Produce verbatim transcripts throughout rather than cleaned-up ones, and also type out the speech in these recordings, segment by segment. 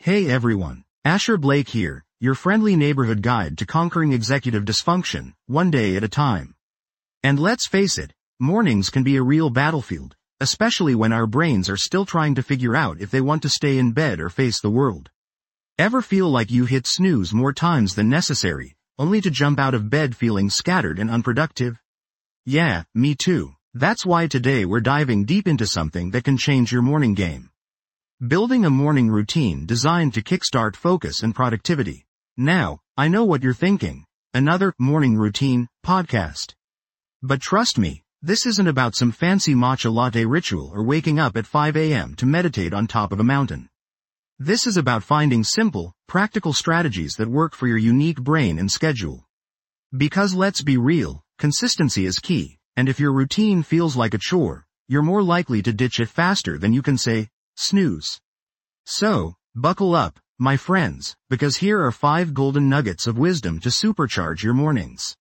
Hey everyone, Asher Blake here, your friendly neighborhood guide to conquering executive dysfunction, one day at a time. And let's face it, mornings can be a real battlefield, especially when our brains are still trying to figure out if they want to stay in bed or face the world. Ever feel like you hit snooze more times than necessary, only to jump out of bed feeling scattered and unproductive? Yeah, me too. That's why today we're diving deep into something that can change your morning game. Building a morning routine designed to kickstart focus and productivity. Now, I know what you're thinking. Another morning routine podcast. But trust me, this isn't about some fancy matcha latte ritual or waking up at five a.m. to meditate on top of a mountain. This is about finding simple, practical strategies that work for your unique brain and schedule. Because let's be real, consistency is key, and if your routine feels like a chore, you're more likely to ditch it faster than you can say, snooze. So, buckle up, my friends, because here are five golden nuggets of wisdom to supercharge your mornings.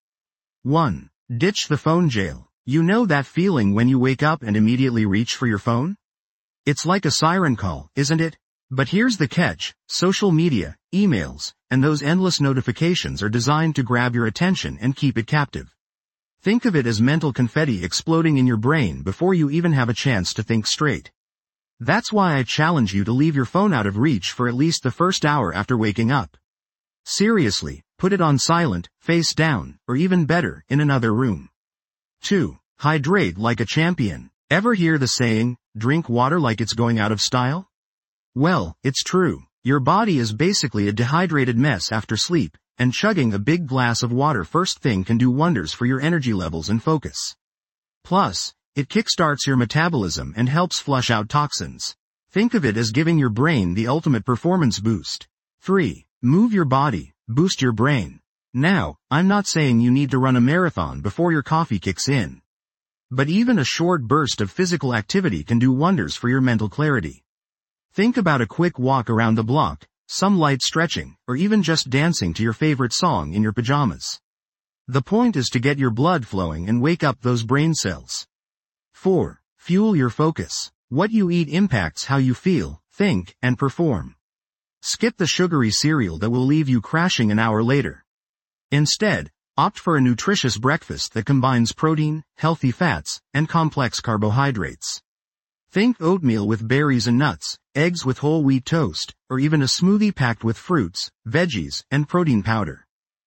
one. Ditch the phone jail. You know that feeling when you wake up and immediately reach for your phone? It's like a siren call, isn't it? But here's the catch, social media, emails, and those endless notifications are designed to grab your attention and keep it captive. Think of it as mental confetti exploding in your brain before you even have a chance to think straight. That's why I challenge you to leave your phone out of reach for at least the first hour after waking up. Seriously, put it on silent, face down, or even better, in another room. two. Hydrate like a champion. Ever hear the saying, drink water like it's going out of style? Well, it's true. Your body is basically a dehydrated mess after sleep, and chugging a big glass of water first thing can do wonders for your energy levels and focus. Plus, it kickstarts your metabolism and helps flush out toxins. Think of it as giving your brain the ultimate performance boost. three. Move your body, boost your brain. Now, I'm not saying you need to run a marathon before your coffee kicks in. But even a short burst of physical activity can do wonders for your mental clarity. Think about a quick walk around the block, some light stretching, or even just dancing to your favorite song in your pajamas. The point is to get your blood flowing and wake up those brain cells. four. Fuel your focus. What you eat impacts how you feel, think, and perform. Skip the sugary cereal that will leave you crashing an hour later. Instead, opt for a nutritious breakfast that combines protein, healthy fats, and complex carbohydrates. Think oatmeal with berries and nuts, eggs with whole wheat toast, or even a smoothie packed with fruits, veggies, and protein powder.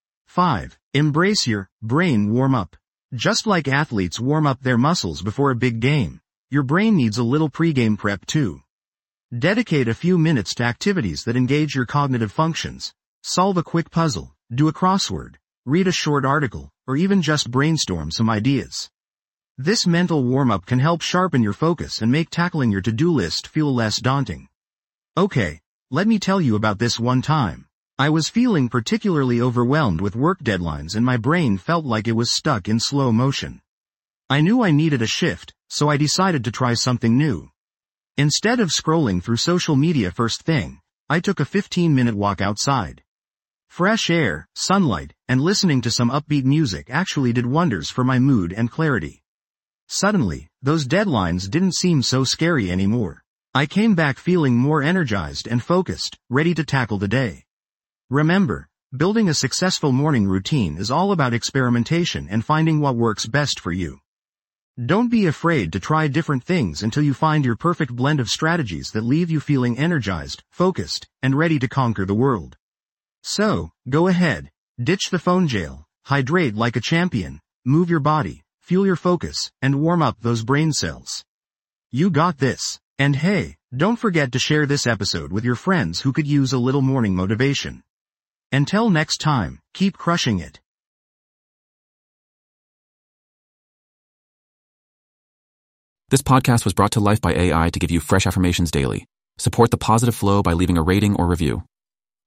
five. Embrace your brain warm-up. Just like athletes warm up their muscles before a big game, your brain needs a little pre-game prep too. Dedicate a few minutes to activities that engage your cognitive functions. Solve a quick puzzle, do a crossword, read a short article, or even just brainstorm some ideas. This mental warm-up can help sharpen your focus and make tackling your to-do list feel less daunting. Okay, let me tell you about this one time. I was feeling particularly overwhelmed with work deadlines and my brain felt like it was stuck in slow motion. I knew I needed a shift, so I decided to try something new. Instead of scrolling through social media first thing, I took a fifteen-minute walk outside. Fresh air, sunlight, and listening to some upbeat music actually did wonders for my mood and clarity. Suddenly, those deadlines didn't seem so scary anymore. I came back feeling more energized and focused, ready to tackle the day. Remember, building a successful morning routine is all about experimentation and finding what works best for you. Don't be afraid to try different things until you find your perfect blend of strategies that leave you feeling energized, focused, and ready to conquer the world. So, go ahead, ditch the phone jail, hydrate like a champion, move your body, fuel your focus, and warm up those brain cells. You got this. And hey, don't forget to share this episode with your friends who could use a little morning motivation. Until next time, keep crushing it. This podcast was brought to life by A I to give you fresh affirmations daily. Support the positive flow by leaving a rating or review.